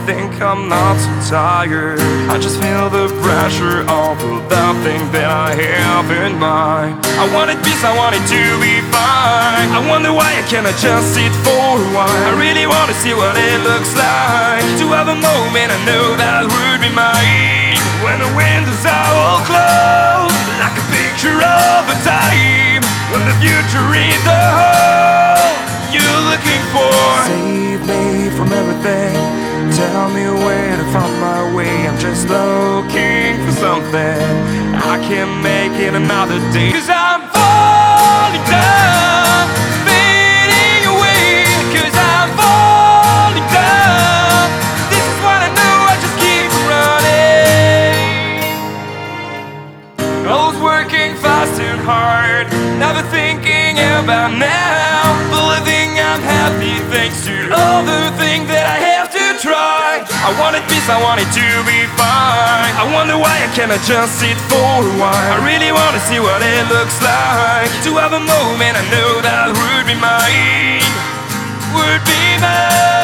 think I'm not so tired. I just feel the pressure of that thing that I have in mind. I wanted peace, I wanted to be fine. I wonder why I cannot just sit for a while. I really wanna see what it looks like, to have a moment I know that would be mine. When the windows are all closed, like a picture of a time, when the future is the hole you're looking for. Save me from everything, tell me where to find my way. I'm just looking for something I can make it another day. 'Cause I'm falling down, fading away. 'Cause I'm falling down, this is what I know, I just keep running. I was working fast and hard, never thinking about now, believing I'm happy thanks to all the things that I have to try. I wanted peace, I wanted to be fine. I wonder why I cannot just sit for a while. I really wanna see what it looks like, to have a moment I know that would be mine, would be mine.